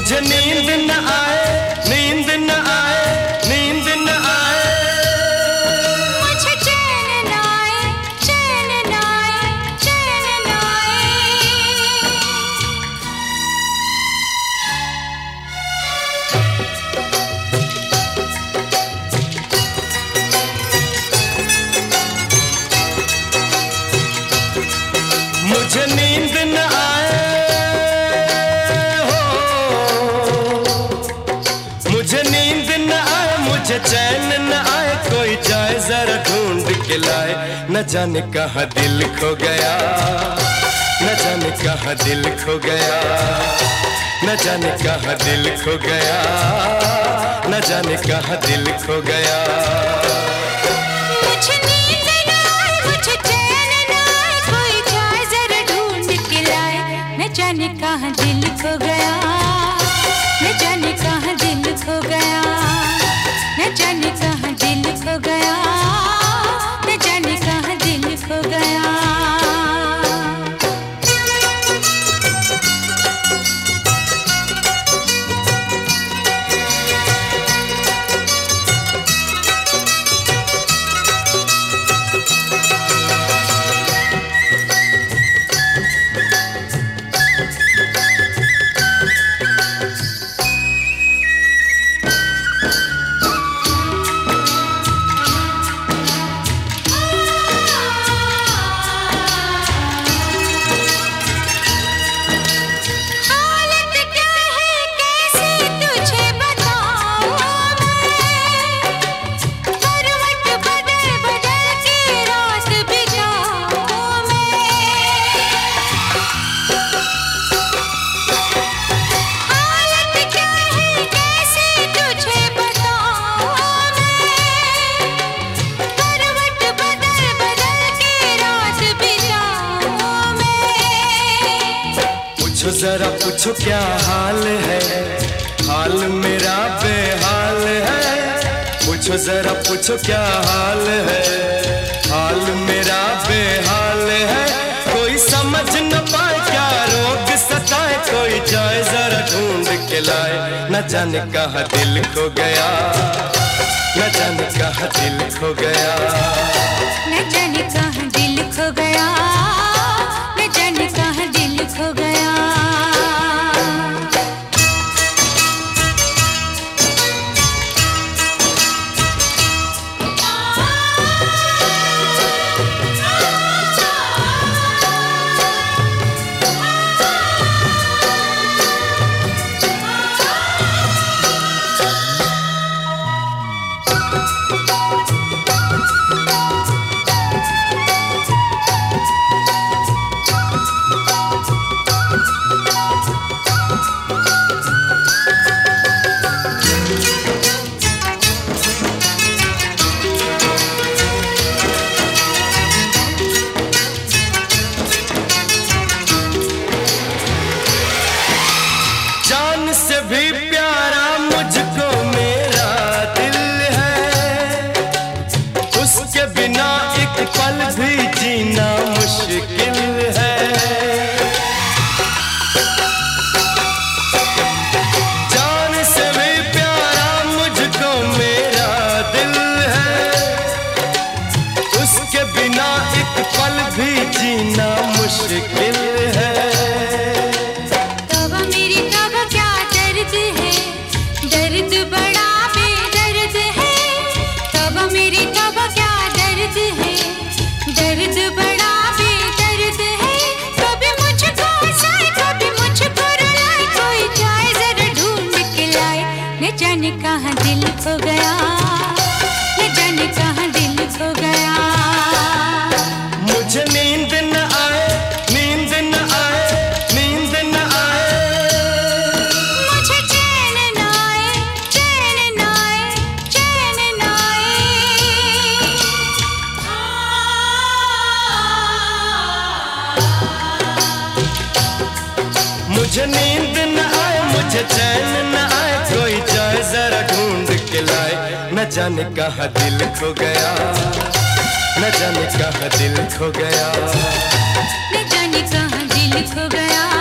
मुझे नींद न आए, नींद न आए, नींद न आए, मुझे चैन न आए, चैन न आए, चैन न आए। मुझे नींद न आए हो, मुझे नींद न आए, मुझे चैन न आए, कोई जाए जरा ढूंढ के लाए। न जाने कहाँ दिल खो गया, न जाने कहाँ दिल खो गया, न जाने कहाँ दिल खो गया, न जाने कहाँ दिल खो गया। मुझे नींद न आए, मुझे चैन न आए, कोई जाए जरा ढूंढ के लाए। न जाने कहाँ दिल खो गया, न जाने कहाँ दिल खो गया, न जाने कहाँ दिल खो गया, न जाने कहाँ दिल खो गया। पूछो जरा पूछो क्या हाल है, हाल मेरा बेहाल है। पूछो जरा पूछो क्या हाल है, हाल मेरा बेहाल है। कोई समझ न पाए क्या रोग सताए, कोई जाए जरा ढूंढ के लाए। न जाने कहाँ दिल खो गया, न जाने कहाँ दिल खो गया, न जाने कहाँ दिल खो गया, न जाने कहाँ दिल खो गया। से भी प्यारा मुझको मेरा दिल है, उसके बिना एक पल भी जीना मुश्किल है। जान से भी प्यारा मुझको मेरा दिल है, उसके बिना एक पल भी जीना मुश्किल है। दर्द बड़ा बेदर्द है, तब मेरी तब क्या दर्द है, दर्द बड़ा बेदर्द है। कभी मुझको हंसाए, कभी मुझको रुलाए, कोई जाए जरा ढूंढ के लाए। न जाने कहाँ दिल खो गया, न जाने कहाँ दिल खो गया। मुझे नींद न आए, नींद न आए, नींद न आए, मुझे चैन न आए, चैन न आए, चैन न आए। मुझे नींद न आए, मुझे चैन न आए, कोई जाए जरा ढूंढ के लाए। न जाने कहाँ दिल खो गया, न जाने कहाँ दिल खो गया, न जाने कहाँ दिल खो गया।